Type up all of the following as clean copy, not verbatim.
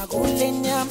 Kulenya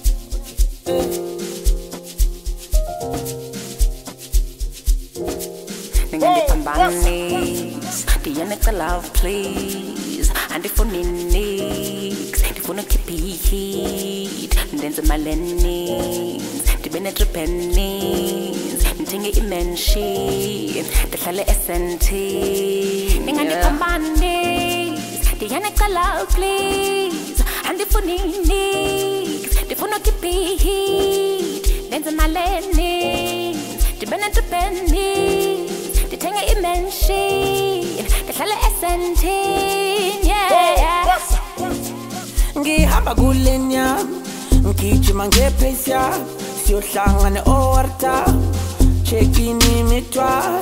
Ningandipambanis Diyaneka love please Andifoniniks Ndifuna keep heat Ndenze malenins Ndibene tripenins Ndinge imenshi Ndihlale SNT Ningandipambanis Diyaneka love please Andifoniniks Ndifuna keep heat Ndenze malenins Ndibene tripenins Ndithenga i-machine ndihlale esentini yeah ngihamba kulenya ngijima ngepace ya siyohlangana owarta check-in imithwalo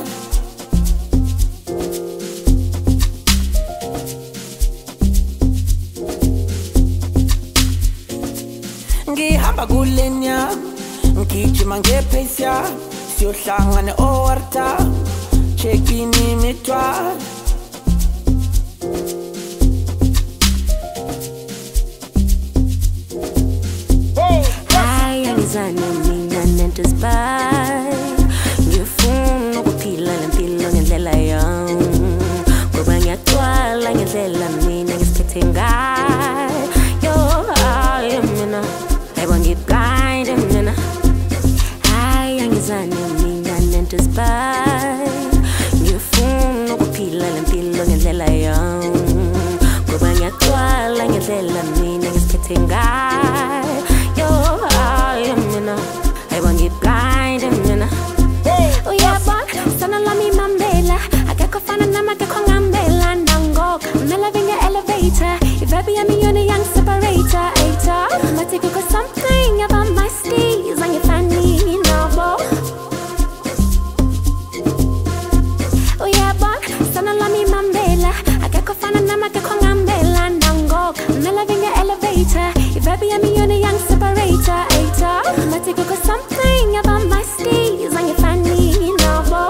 ngihamba kulenya ngijima ngepace ya siyohlangana owarta check-in imithwalo Hayi angizane mina nento spy ngifuna ukuphila lempilo ngendlela yami ngoba ngiyaqwala ngendlela mina ngisiphethe ngayo hayi mina hayiba ngiblind mina hayi angizane mina nento spy ngifuna ukuphila lempilo ngendlela yami ngoba ngiyaqwala ngendlela mina ngisiphethe ngayo hayi mina hayiba ngiblind mina uyabona sana lami mambela akekho fana nami akekho ngambela nangoku kumele elevator ivibe yami yona young separator mati kuko something about my steez angifani nobo uyabona sana lami mambela akekho fana nami akekho ngambela nangoku kumele elevator ivibe yami yona young separator mati kuko something about my steez angifani nobo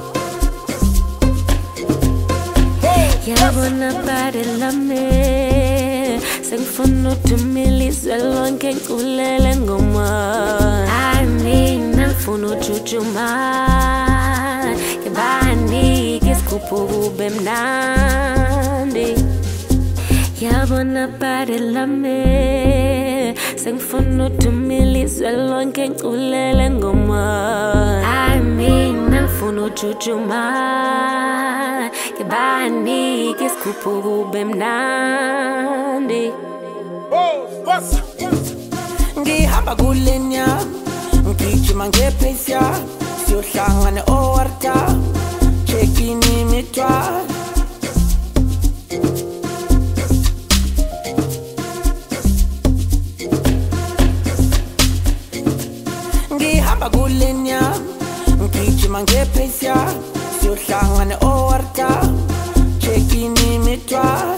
yabona bade lami sengifuna uthumilizwe lonke ngiculele ngoma anina ngifuna ujujuma ngibanike isigubhu kube mnandi yabona bade lami sengifuna uthumilizwe lonke ngiculele ngoma anina ngifuna ujujuma ngibanike isigubhu kube mnandi ngihamba kulenya ngijima ngepace ya siyohlangana owarta check-in imithwalo ngihamba kulenya ngijima ngepace ya siyohlangana owarta check-in imithwalo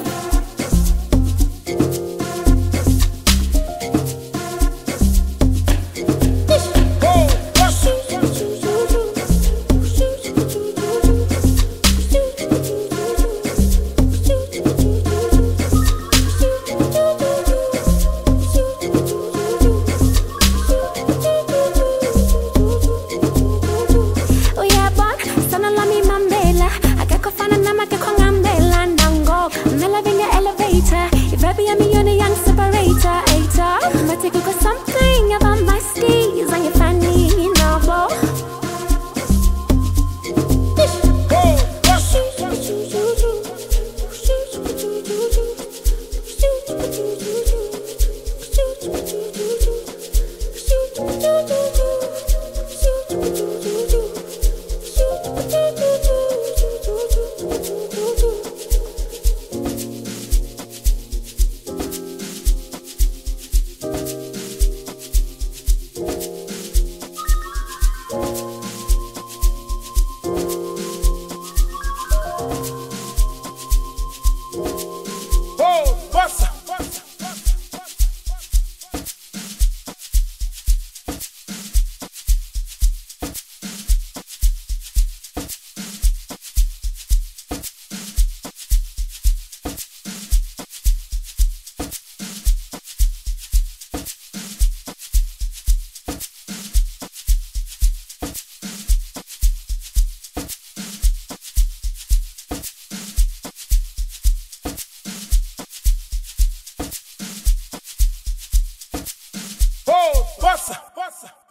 Hold, bossa.